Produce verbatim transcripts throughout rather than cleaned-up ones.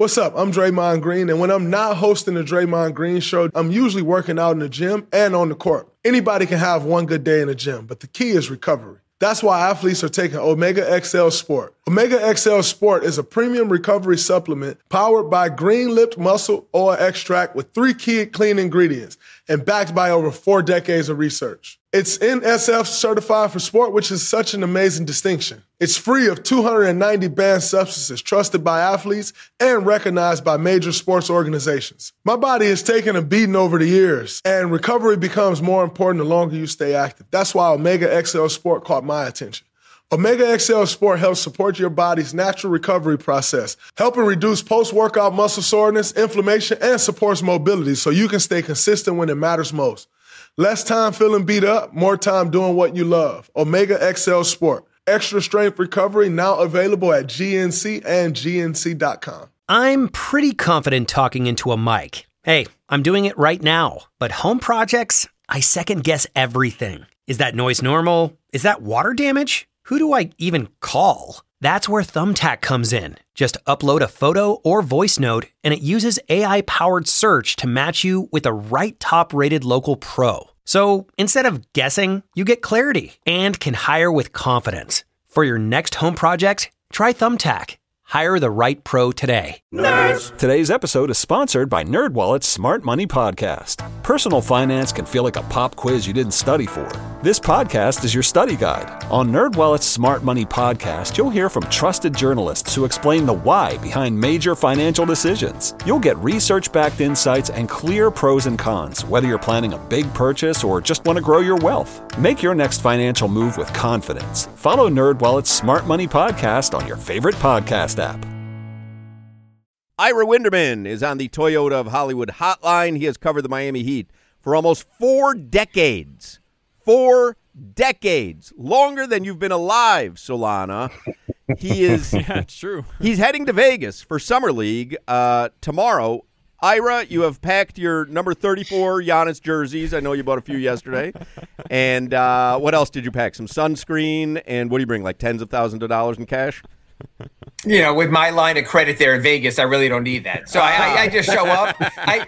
What's up? I'm Draymond Green, and when I'm not hosting the Draymond Green Show, I'm usually working out in the gym and on the court. Anybody can have one good day in the gym, but the key is recovery. That's why athletes are taking Omega X L Sport. Omega X L Sport is a premium recovery supplement powered by Green-Lipped Muscle Oil Extract with three key clean ingredients and backed by over four decades of research. It's N S F certified for sport, which is such an amazing distinction. It's free of two hundred ninety banned substances trusted by athletes and recognized by major sports organizations. My body has taken a beating over the years, and recovery becomes more important the longer you stay active. That's why Omega X L Sport caught my attention. Omega X L Sport helps support your body's natural recovery process, helping reduce post-workout muscle soreness, inflammation, and supports mobility so you can stay consistent when it matters most. Less time feeling beat up, more time doing what you love. Omega X L Sport. Extra strength recovery now available at G N C and G N C dot com. I'm pretty confident talking into a mic. Hey, I'm doing it right now. But home projects, I second guess everything. Is that noise normal? Is that water damage? Who do I even call? That's where Thumbtack comes in. Just upload a photo or voice note, and it uses A I-powered search to match you with the right top-rated local pro. So instead of guessing, you get clarity and can hire with confidence. For your next home project, try Thumbtack. Hire the right pro today. Nerds! Today's episode is sponsored by NerdWallet's Smart Money Podcast. Personal finance can feel like a pop quiz you didn't study for. This podcast is your study guide. On NerdWallet's Smart Money Podcast, you'll hear from trusted journalists who explain the why behind major financial decisions. You'll get research-backed insights and clear pros and cons, whether you're planning a big purchase or just want to grow your wealth. Make your next financial move with confidence. Follow NerdWallet's Smart Money Podcast on your favorite podcast app. Ira Winderman is on the Toyota of Hollywood hotline. He has covered the Miami Heat for almost four decades. Four decades. Longer than you've been alive, Solana. He is. Yeah, it's true. He's heading to Vegas for Summer League uh, tomorrow. Ira, you have packed your number thirty-four Giannis jerseys. I know you bought a few yesterday. And uh, what else did you pack? Some sunscreen. And what do you bring, like tens of thousands of dollars in cash? You know, with my line of credit there in Vegas, I really don't need that. So I, I, I just show up. I,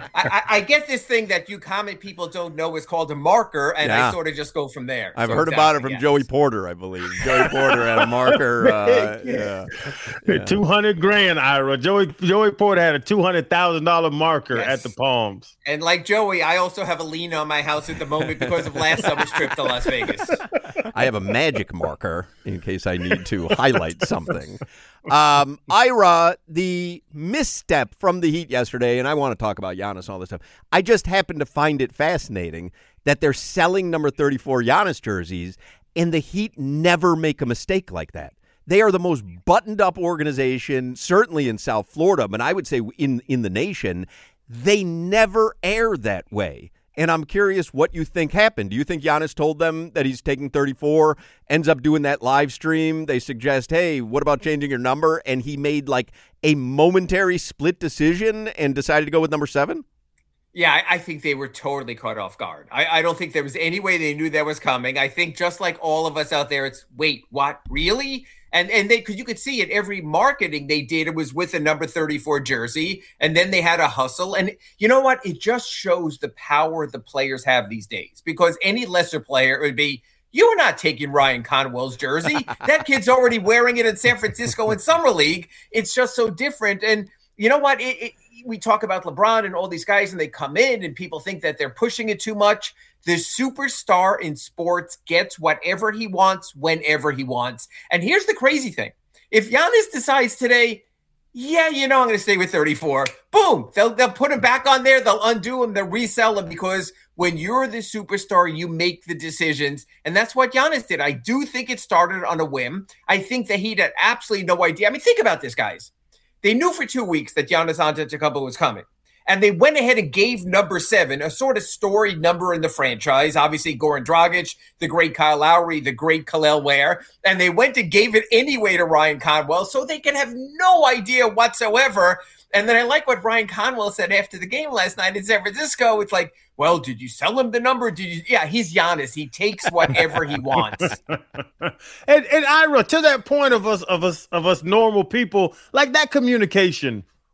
I I get this thing that you common people don't know is called a marker, and yeah. I sort of just go from there. I've so heard exactly, about it from yes. Joey Porter, I believe. Joey Porter had a marker. Uh, yeah. yeah. two hundred grand, Ira. Joey Joey Porter had a two hundred thousand dollars marker yes. at the Palms. And like Joey, I also have a lien on my house at the moment because of last summer's trip to Las Vegas. I have a magic marker in case I need to highlight something. Um, Ira, the misstep from the Heat yesterday, and I want to talk about Giannis and all this stuff. I just happen to find it fascinating that they're selling number thirty-four Giannis jerseys, and the Heat never make a mistake like that. They are the most buttoned-up organization, certainly in South Florida, but I would say in, in the nation. They never air that way. And I'm curious what you think happened. Do you think Giannis told them that he's taking thirty-four, ends up doing that live stream? They suggest, hey, what about changing your number? And he made like a momentary split decision and decided to go with number seven? Yeah, I, I think they were totally caught off guard. I, I don't think there was any way they knew that was coming. I think just like all of us out there, it's, wait, what, really? And and they, because you could see it, every marketing they did, it was with a number thirty-four jersey, and then they had a hustle. And you know what? It just shows the power the players have these days. Because any lesser player would be, you are not taking Ryan Conwell's jersey. That kid's already wearing it in San Francisco in Summer League. It's just so different. And you know what? It, it, we talk about LeBron and all these guys, and they come in, and people think that they're pushing it too much. The superstar in sports gets whatever he wants whenever he wants. And here's the crazy thing. If Giannis decides today, yeah, you know, I'm going to stay with thirty-four, boom, they'll, they'll put him back on there. They'll undo him. They'll resell him because when you're the superstar, you make the decisions. And that's what Giannis did. I do think it started on a whim. I think that he had absolutely no idea. I mean, think about this, guys. They knew for two weeks that Giannis Antetokounmpo was coming. And they went ahead and gave number seven, a sort of storied number in the franchise. Obviously, Goran Dragic, the great Kyle Lowry, the great Kel'el Ware. And they went and gave it anyway to Ryan Conwell so they can have no idea whatsoever. And then I like what Ryan Conwell said after the game last night in San Francisco. It's like, well, did you sell him the number? Did you? Yeah, he's Giannis. He takes whatever he wants. and and Ira, to that point of us of us of us normal people, like that communication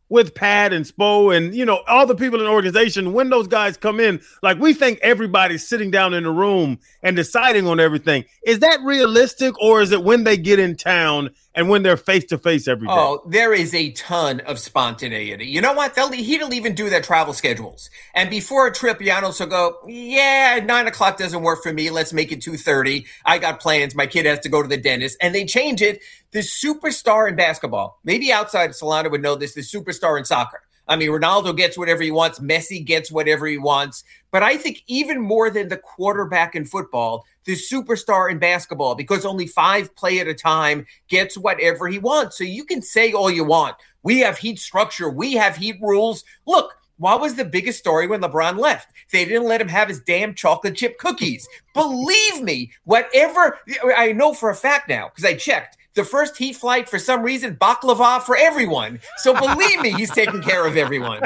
with Pat and Spo and, you know, all the people in the organization, when those guys come in, like we think everybody's sitting down in the room and deciding on everything. Is that realistic, or is it when they get in town and when they're face-to-face every day? Oh, there is a ton of spontaneity. You know what? They'll, he'll even do their travel schedules. And before a trip, Giannis will go, yeah, nine o'clock doesn't work for me. Let's make it two thirty. I got plans. My kid has to go to the dentist. And they change it. The superstar in basketball, maybe outside Solana would know this, the superstar in soccer. I mean, Ronaldo gets whatever he wants. Messi gets whatever he wants. But I think even more than the quarterback in football, the superstar in basketball, because only five play at a time, gets whatever he wants. So you can say all you want. We have Heat structure. We have Heat rules. Look, what was the biggest story when LeBron left? They didn't let him have his damn chocolate chip cookies. Believe me, whatever, I know for a fact now, because I checked. The first Heat flight, for some reason, baklava for everyone. So believe me, he's taking care of everyone.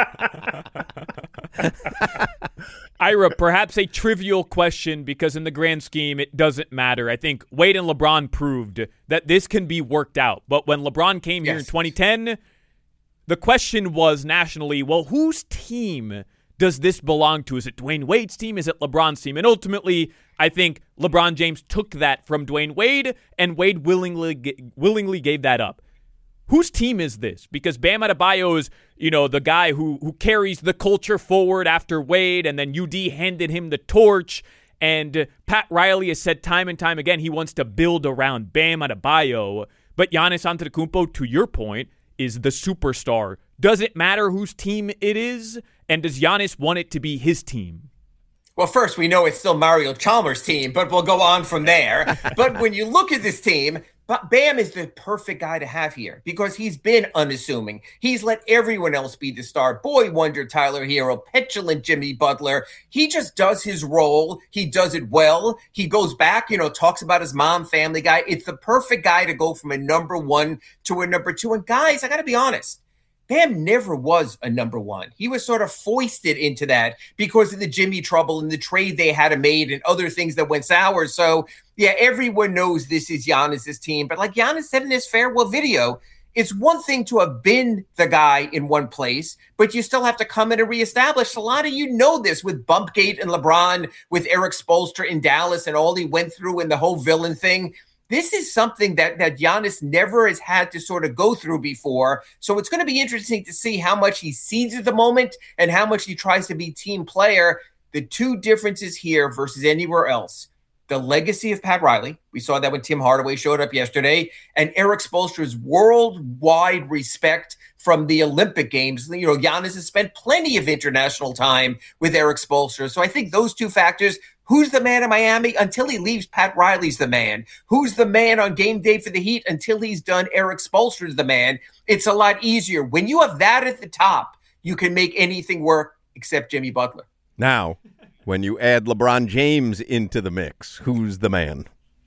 Ira, perhaps a trivial question, because in the grand scheme, it doesn't matter. I think Wade and LeBron proved that this can be worked out. But when LeBron came yes. here in twenty ten, the question was nationally, well, whose team does this belong to? Is it Dwayne Wade's team? Is it LeBron's team? And ultimately, I think LeBron James took that from Dwayne Wade, and Wade willingly willingly gave that up. Whose team is this? Because Bam Adebayo is, you know, the guy who who carries the culture forward after Wade, and then U D handed him the torch. And Pat Riley has said time and time again he wants to build around Bam Adebayo. But Giannis Antetokounmpo, to your point, is the superstar. Does it matter whose team it is? And does Giannis want it to be his team? Well, first, we know it's still Mario Chalmers' team, but we'll go on from there. But when you look at this team, Bam is the perfect guy to have here because he's been unassuming. He's let everyone else be the star. Boy wonder Tyler Hero, petulant Jimmy Butler. He just does his role. He does it well. He goes back, you know, talks about his mom, Family Guy. It's the perfect guy to go from a number one to a number two. And guys, I got to be honest. Bam never was a number one. He was sort of foisted into that because of the Jimmy trouble and the trade they had made and other things that went sour. So, yeah, everyone knows this is Giannis's team. But like Giannis said in his farewell video, it's one thing to have been the guy in one place, but you still have to come in and reestablish. A lot of you know this with Bumpgate and LeBron, with Eric Spoelstra in Dallas and all he went through and the whole villain thing. This is something that, that Giannis never has had to sort of go through before. So it's going to be interesting to see how much he sees at the moment and how much he tries to be team player. The two differences here versus anywhere else. The legacy of Pat Riley. We saw that when Tim Hardaway showed up yesterday. And Eric Spoelstra's worldwide respect from the Olympic Games. You know, Giannis has spent plenty of international time with Eric Spoelstra. So I think those two factors. Who's the man in Miami? Until he leaves, Pat Riley's the man. Who's the man on game day for the Heat? Until he's done, Eric Spoelstra's the man. It's a lot easier. When you have that at the top, you can make anything work except Jimmy Butler. Now, when you add LeBron James into the mix, who's the man?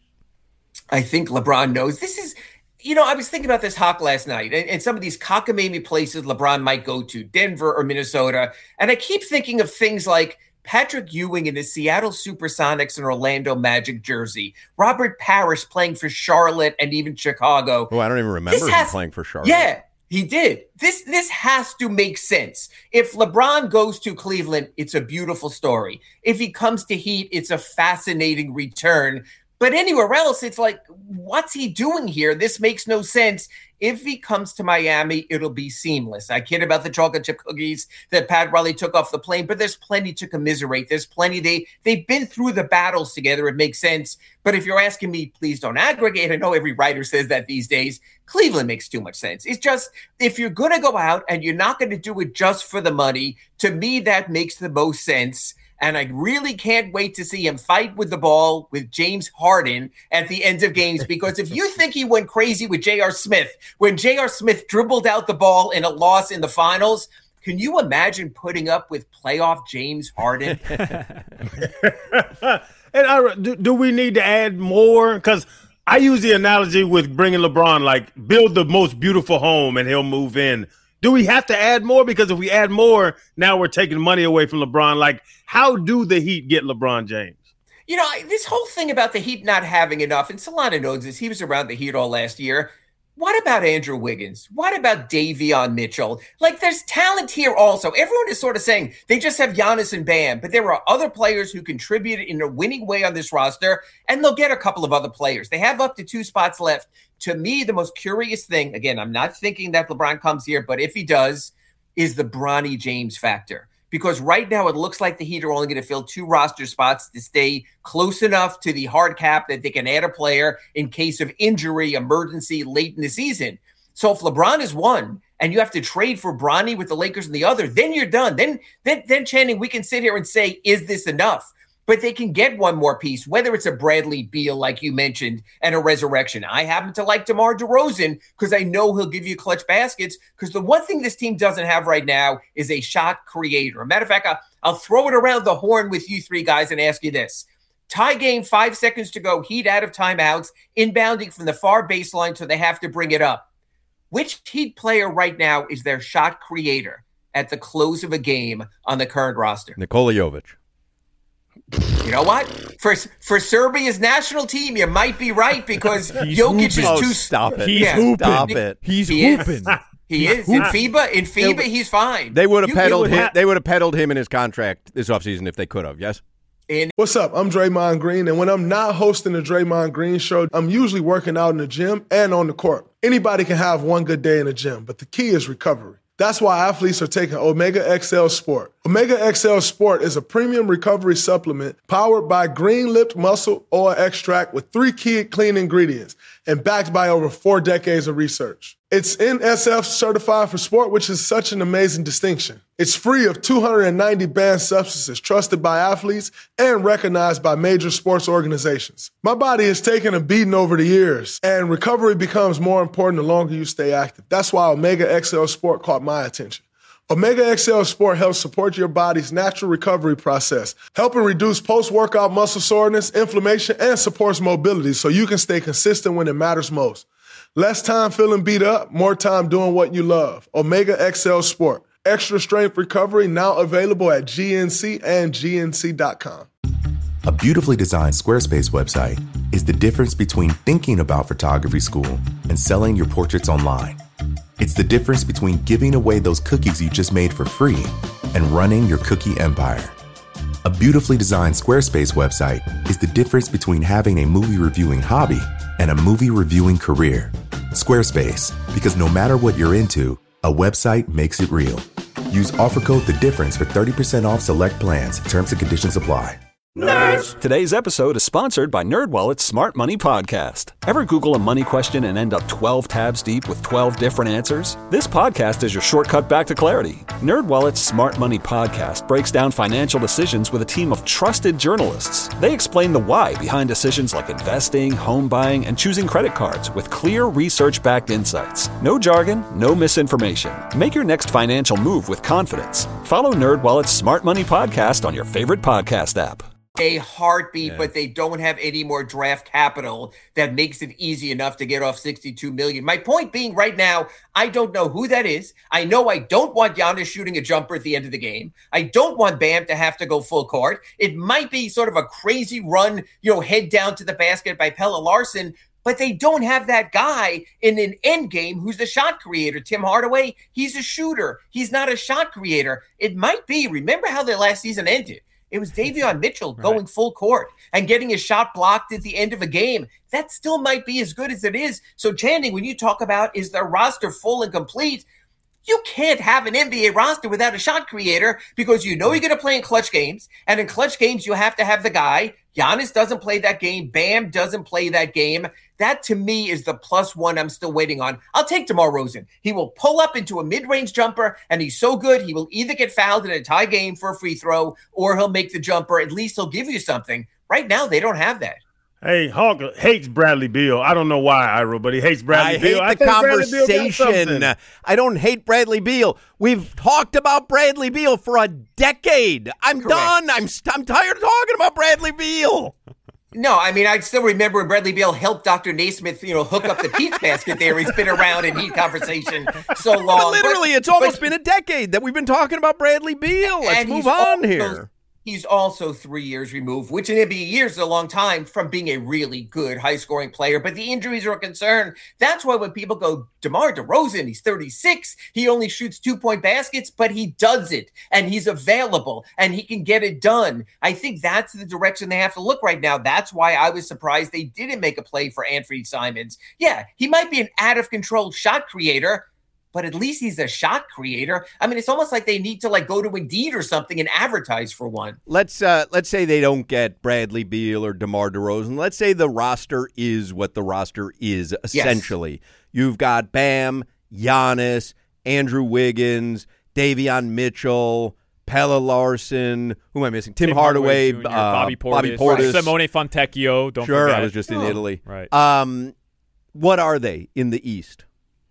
I think LeBron knows. This is, you know, I was thinking about this Hawk last night and, and some of these cockamamie places LeBron might go to, Denver or Minnesota. And I keep thinking of things like Patrick Ewing in his Seattle Supersonics and Orlando Magic jersey. Robert Parrish playing for Charlotte and even Chicago. Oh, I don't even remember him has, playing for Charlotte. Yeah, he did. This this has to make sense. If LeBron goes to Cleveland, it's a beautiful story. If he comes to Heat, it's a fascinating return. But anywhere else, it's like, what's he doing here? This makes no sense. If he comes to Miami, it'll be seamless. I kid about the chocolate chip cookies that Pat Riley took off the plane, but there's plenty to commiserate. There's plenty. They, they've been through the battles together. It makes sense. But if you're asking me, please don't aggregate. I know every writer says that these days. Cleveland makes too much sense. It's just, if you're going to go out and you're not going to do it just for the money, to me, that makes the most sense. And I really can't wait to see him fight with the ball with James Harden at the end of games. Because if you think he went crazy with J R. Smith, when J R. Smith dribbled out the ball in a loss in the finals, can you imagine putting up with playoff James Harden? And I, do, do we need to add more? Because I use the analogy with bringing LeBron, like build the most beautiful home and he'll move in. Do we have to add more? Because if we add more, now we're taking money away from LeBron. Like, how do the Heat get LeBron James? You know, this whole thing about the Heat not having enough, and Solana knows this. He was around the Heat all last year. what about Andrew Wiggins? What about Davion Mitchell? Like, there's talent here also. Everyone is sort of saying they just have Giannis and Bam, but there are other players who contributed in a winning way on this roster, and they'll get a couple of other players. They have up to two spots left. To me, the most curious thing, again, I'm not thinking that LeBron comes here, but if he does, is the Bronny James factor. Because right now it looks like the Heat are only going to fill two roster spots to stay close enough to the hard cap that they can add a player in case of injury, emergency late in the season. So if LeBron is one and you have to trade for Bronny with the Lakers and the other, then you're done. Then, then, then Channing, we can sit here and say, is this enough? But they can get one more piece, whether it's a Bradley Beal, like you mentioned, and a resurrection. I happen to like DeMar DeRozan because I know he'll give you clutch baskets, because the one thing this team doesn't have right now is a shot creator. Matter of fact, I'll, I'll throw it around the horn with you three guys and ask you this. Tie game, five seconds to go, Heat out of timeouts, inbounding from the far baseline, so they have to bring it up. Which Heat player right now is their shot creator at the close of a game on the current roster? Nikola Jovic. You know what? For for Serbia's national team, you might be right, because He's Jokic hooping. is Oh, too. stop it. He's Yeah. hooping. Stop it. He's He is. hooping. He is in FIBA. In FIBA, he's fine. They would have You- peddled you would him. ha- They would have peddled him in his contract this offseason if they could have. Yes. in What's up? I'm Draymond Green, and when I'm not hosting the Draymond Green Show, I'm usually working out in the gym and on the court. Anybody can have one good day in the gym, but the key is recovery. That's why athletes are taking Omega X L Sport. Omega X L Sport is a premium recovery supplement powered by green-lipped muscle oil extract with three key clean ingredients and backed by over four decades of research. It's N S F certified for sport, which is such an amazing distinction. It's free of two hundred ninety banned substances trusted by athletes and recognized by major sports organizations. My body has taken a beating over the years, and recovery becomes more important the longer you stay active. That's why Omega X L Sport caught my attention. Omega X L Sport helps support your body's natural recovery process, helping reduce post-workout muscle soreness, inflammation, and supports mobility so you can stay consistent when it matters most. Less time feeling beat up, more time doing what you love. Omega X L Sport. Extra strength recovery now available at G N C and G N C dot com. A beautifully designed Squarespace website is the difference between thinking about photography school and selling your portraits online. It's the difference between giving away those cookies you just made for free and running your cookie empire. A beautifully designed Squarespace website is the difference between having a movie reviewing hobby and a movie reviewing career. Squarespace, because no matter what you're into, a website makes it real. Use offer code The Difference for thirty percent off select plans. Terms and conditions apply. Nerds! Today's episode is sponsored by NerdWallet's Smart Money Podcast. Ever Google a money question and end up twelve tabs deep with twelve different answers? This podcast is your shortcut back to clarity. NerdWallet's Smart Money Podcast breaks down financial decisions with a team of trusted journalists. They explain the why behind decisions like investing, home buying, and choosing credit cards with clear research-backed insights. No jargon, no misinformation. Make your next financial move with confidence. Follow NerdWallet's Smart Money Podcast on your favorite podcast app. a heartbeat, Yeah. but they don't have any more draft capital that makes it easy enough to get off sixty-two million. My point being right now, I don't know who that is. I know I don't want Giannis shooting a jumper at the end of the game. I don't want Bam to have to go full court. It might be sort of a crazy run, you know, head down to the basket by Pelle Larsson, but they don't have that guy in an end game who's the shot creator. Tim Hardaway, he's a shooter. He's not a shot creator. It might be, remember how their last season ended? It was Davion Mitchell going right. full court and getting a shot blocked at the end of a game. That still might be as good as it is. So, Channing, when you talk about is their roster full and complete, you can't have an N B A roster without a shot creator because you know you're going to play in clutch games. And in clutch games, you have to have the guy. Giannis doesn't play that game. Bam doesn't play that game. That, to me, is the plus one I'm still waiting on. I'll take DeMar DeRozan. He will pull up into a mid-range jumper, and he's so good, he will either get fouled in a tie game for a free throw, or he'll make the jumper. At least he'll give you something. Right now, they don't have that. Hey, Hawk hates Bradley Beal. I don't know why, Ira, but he hates Bradley I Beal. hate the conversation. I don't hate Bradley Beal. We've talked about Bradley Beal for a decade. I'm Correct. done. I'm I'm tired of talking about Bradley Beal. No, I mean, I still remember when Bradley Beal helped Doctor Naismith, you know, hook up the Pete's basket there. He's been around in Heat conversation so long. But literally, but, it's almost but, been a decade that we've been talking about Bradley Beal. Let's move on also, here. he's also three years removed, which in N B A years is a long time, from being a really good high-scoring player. But the injuries are a concern. That's why when people go, DeMar DeRozan, he's thirty-six, he only shoots two-point baskets, but he does it, and he's available, and he can get it done. I think that's the direction they have to look right now. That's why I was surprised they didn't make a play for Anthony Simons. Yeah, he might be an out-of-control shot creator, but at least he's a shot creator. I mean, it's almost like they need to like go to Indeed or something and advertise for one. Let's uh, let's say they don't get Bradley Beal or DeMar DeRozan. Let's say the roster is what the roster is, essentially. Yes. You've got Bam, Giannis, Andrew Wiggins, Davion Mitchell, Pelle Larsson. Who am I missing? Tim, Tim Hardaway, Hardaway Junior, uh, Bobby Portis, Bobby Portis. Simone Fontecchio. Don't sure, forget. I was just in oh. Italy. Right. Um, what are they in the East?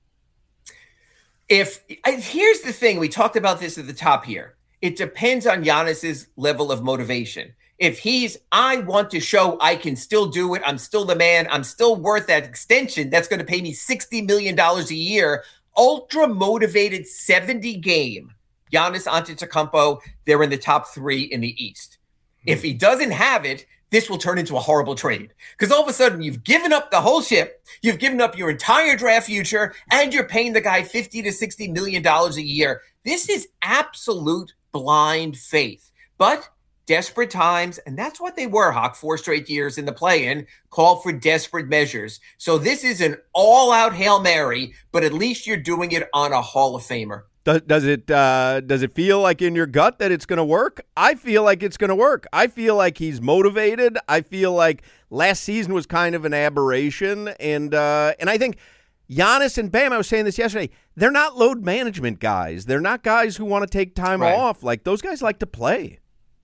If here's the thing, we talked about this at the top here. It depends on Giannis's level of motivation. If he's, I want to show I can still do it. I'm still the man. I'm still worth that extension. That's going to pay me sixty million dollars a year. Ultra motivated seventy game. Giannis Antetokounmpo, they're in the top three in the East. If he doesn't have it, this will turn into a horrible trade. Because all of a sudden, you've given up the whole ship, you've given up your entire draft future, and you're paying the guy fifty to sixty million dollars a year. This is absolute blind faith. But desperate times, and that's what they were, Hawk, four straight years in the play-in, called for desperate measures. So this is an all-out Hail Mary, but at least you're doing it on a Hall of Famer. Does, does it uh, does it feel like in your gut that it's going to work? I feel like it's going to work. I feel like he's motivated. I feel like last season was kind of an aberration, and uh, and I think Giannis and Bam, I was saying this yesterday, they're not load management guys. They're not guys who want to take time right. off. Like, those guys like to play.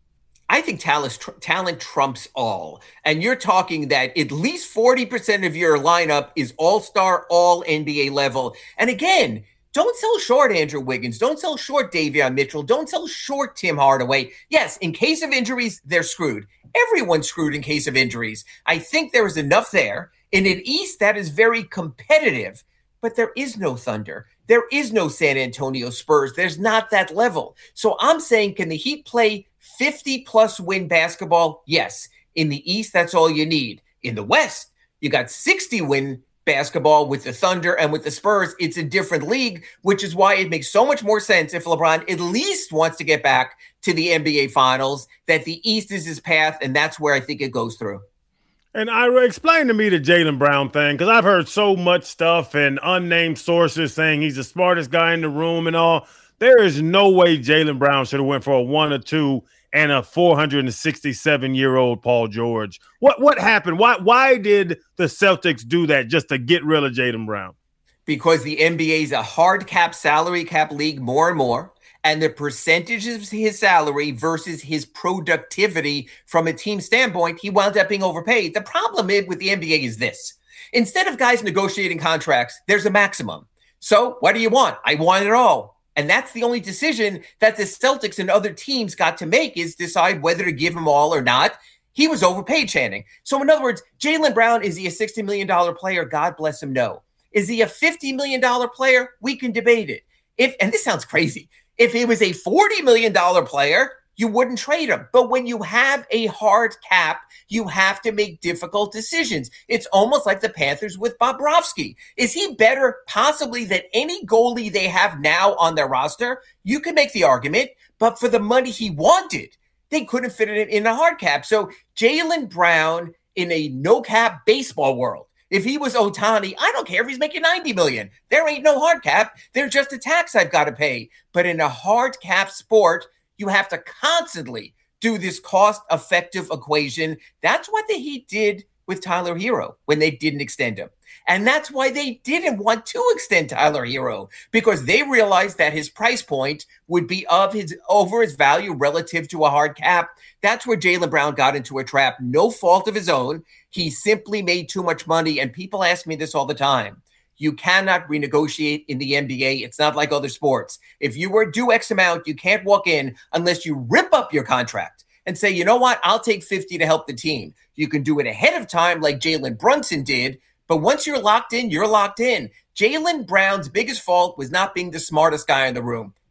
I think talent, tr- talent trumps all. And you're talking that at least forty percent of your lineup is all-star, all N B A level. And again, don't sell short Andrew Wiggins. Don't sell short Davion Mitchell. Don't sell short Tim Hardaway. Yes, in case of injuries, they're screwed. Everyone's screwed in case of injuries. I think there is enough there. In an East that is very competitive, but there is no Thunder. There is no San Antonio Spurs. There's not that level. So I'm saying, can the Heat play fifty-plus win basketball? Yes. In the East, that's all you need. In the West, you got sixty win basketball with the Thunder and with the Spurs. It's a different league, which is why it makes so much more sense if LeBron at least wants to get back to the N B A Finals, that the East is his path, and that's where I think it goes through. And Ira, explain to me the Jaylen Brown thing, because I've heard so much stuff and unnamed sources saying he's the smartest guy in the room and all. There is no way Jaylen Brown should have went for a one or two and a four hundred sixty-seven-year-old Paul George. What what happened? Why why did the Celtics do that just to get rid of Jaylen Brown? Because the N B A is a hard cap, salary cap league more and more, and the percentage of his salary versus his productivity from a team standpoint, he wound up being overpaid. The problem with the N B A is this. Instead of guys negotiating contracts, there's a maximum. So what do you want? I want it all. And that's the only decision that the Celtics and other teams got to make, is decide whether to give him all or not. He was overpaid, Channing. So in other words, Jaylen Brown, is he a sixty million dollars player? God bless him, no. Is he a fifty million dollars player? We can debate it. If and this sounds crazy. If he was a forty million dollars player, you wouldn't trade him. But when you have a hard cap, you have to make difficult decisions. It's almost like the Panthers with Bobrovsky. Is he better possibly than any goalie they have now on their roster? You can make the argument, but for the money he wanted, they couldn't fit it in a hard cap. So Jaylen Brown in a no-cap baseball world, if he was Ohtani, I don't care if he's making ninety million dollars. There ain't no hard cap. They're just a tax I've got to pay. But in a hard cap sport, you have to constantly do this cost-effective equation. That's what the Heat did with Tyler Hero when they didn't extend him. And that's why they didn't want to extend Tyler Hero, because they realized that his price point would be of his over his value relative to a hard cap. That's where Jaylen Brown got into a trap. No fault of his own. He simply made too much money. And people ask me this all the time. You cannot renegotiate in the N B A. It's not like other sports. If you were due X amount, you can't walk in unless you rip up your contract and say, you know what, I'll take fifty to help the team. You can do it ahead of time like Jalen Brunson did, but once you're locked in, you're locked in. Jaylen Brown's biggest fault was not being the smartest guy in the room.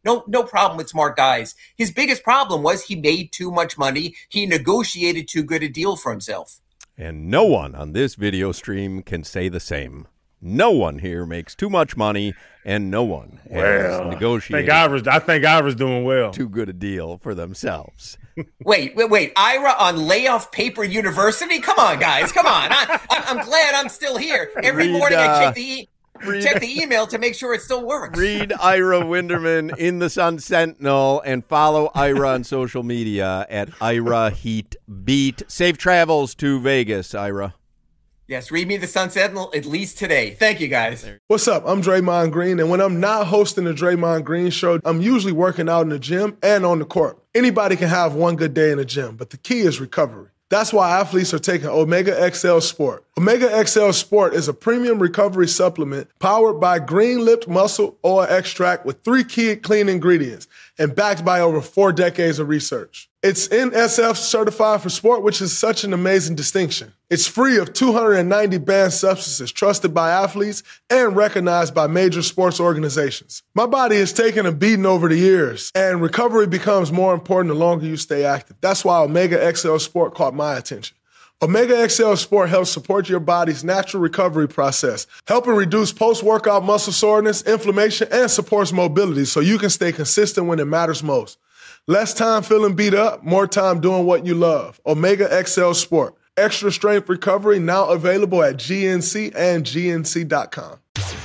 No, no problem with smart guys. His biggest problem was he made too much money. He negotiated too good a deal for himself. And no one on this video stream can say the same. No one here makes too much money, and no one has well, negotiated I think Ira's, I think Ira's doing well. Too good a deal for themselves. Wait, wait, wait. Ira on Layoff Paper University? Come on, guys. Come on. I, I'm glad I'm still here. Every Read, morning uh, I check the e- Read, check the email to make sure it still works. Read Ira Winderman in the Sun Sentinel and follow Ira on social media at Ira Heat Beat. Safe travels to Vegas, Ira. Yes, read me the Sun Sentinel at least today. Thank you, guys. What's up? I'm Draymond Green, and when I'm not hosting the Draymond Green Show, I'm usually working out in the gym and on the court. Anybody can have one good day in the gym, but the key is recovery. That's why athletes are taking Omega X L Sport. Omega X L Sport is a premium recovery supplement powered by green-lipped muscle oil extract with three key clean ingredients and backed by over four decades of research. It's N S F certified for sport, which is such an amazing distinction. It's free of two hundred ninety banned substances trusted by athletes and recognized by major sports organizations. My body has taken a beating over the years, and recovery becomes more important the longer you stay active. That's why Omega X L Sport caught my attention. Omega X L Sport helps support your body's natural recovery process, helping reduce post-workout muscle soreness, inflammation, and supports mobility so you can stay consistent when it matters most. Less time feeling beat up, more time doing what you love. Omega X L Sport. Extra strength recovery now available at G N C and G N C dot com.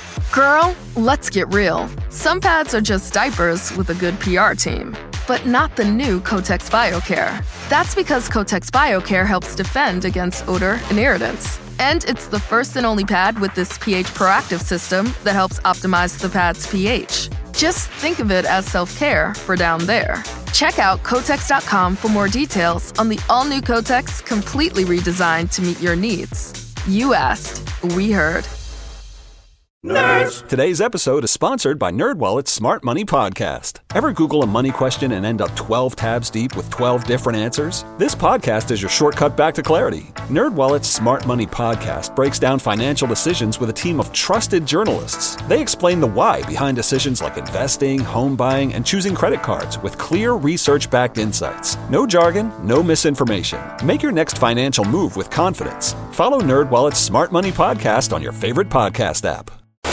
Girl, let's get real. Some pads are just diapers with a good P R team. But not the new Kotex BioCare. That's because Kotex BioCare helps defend against odor and irritants. And it's the first and only pad with this pH proactive system that helps optimize the pad's pH. Just think of it as self-care for down there. Check out Kotex dot com for more details on the all-new Kotex, completely redesigned to meet your needs. You asked, we heard. Nerds! Today's episode is sponsored by NerdWallet's Smart Money Podcast. Ever Google a money question and end up twelve tabs deep with twelve different answers? This podcast is your shortcut back to clarity. NerdWallet's Smart Money Podcast breaks down financial decisions with a team of trusted journalists. They explain the why behind decisions like investing, home buying, and choosing credit cards with clear research-backed insights. No jargon, no misinformation. Make your next financial move with confidence. Follow NerdWallet's Smart Money Podcast on your favorite podcast app.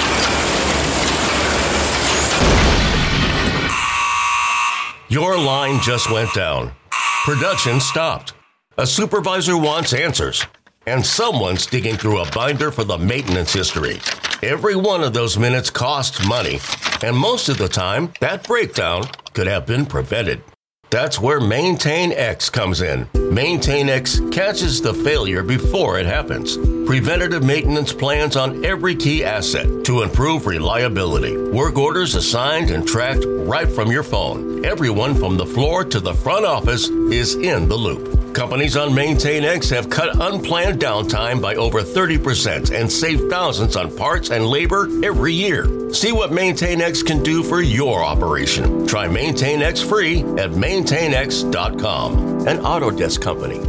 Your line just went down. Production stopped. A supervisor wants answers. And someone's digging through a binder for the maintenance history. Every one of those minutes costs money. And most of the time, that breakdown could have been prevented. That's where MaintainX comes in. MaintainX catches the failure before it happens. Preventative maintenance plans on every key asset to improve reliability. Work orders assigned and tracked right from your phone. Everyone from the floor to the front office is in the loop. Companies on MaintainX have cut unplanned downtime by over thirty percent and saved thousands on parts and labor every year. See what MaintainX can do for your operation. Try MaintainX free at maintain x dot com, an Autodesk company.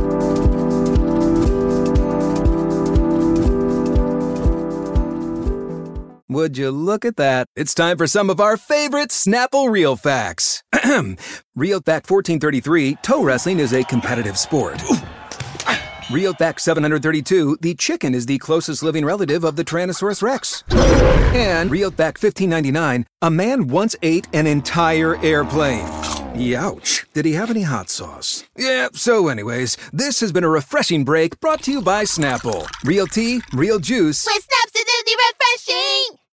Would you look at that? It's time for some of our favorite Snapple Real Facts. Real Fact fourteen thirty-three, toe wrestling is a competitive sport. Real Fact seven hundred thirty-two, the chicken is the closest living relative of the Tyrannosaurus Rex. And Real Fact fifteen ninety-nine, a man once ate an entire airplane. Youch. Did he have any hot sauce? Yeah, so anyways, this has been a refreshing break brought to you by Snapple. Real tea, real juice. With Snaps, it's really refreshing!